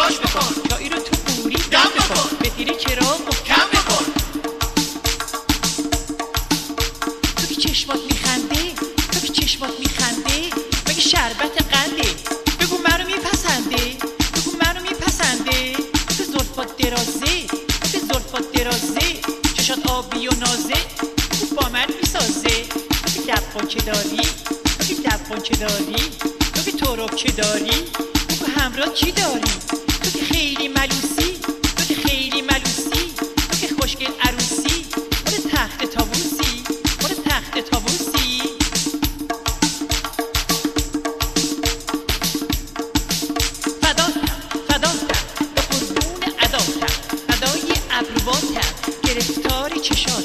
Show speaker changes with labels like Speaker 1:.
Speaker 1: نگاش بکن،
Speaker 2: چایی رو تو قوری
Speaker 1: دم بکن،
Speaker 2: به تیر چراغ
Speaker 1: کم بکن.
Speaker 2: تو که چشمات میخنده، تو که چشمات میخنده، مگه شربت قنده؟ بگو منو میپسنده، بگو منو میپسنده. تو که زلفات درازه، تو که زلفات درازه، چشات آبی و نازه، تو با من میسازه. تو که دباچه داری، تو که دباچه داری، تو که تربچه داری، تو که همراه چی داری؟ تو که خیلی ملوسی، تو که خیلی ملوسی، تو که خوشگل عروسی، مال تخت طاووسی، مال تخت طاووسی. فداتم به قربون عداتم، فدای ابرواتم، گرفتار چشاتم.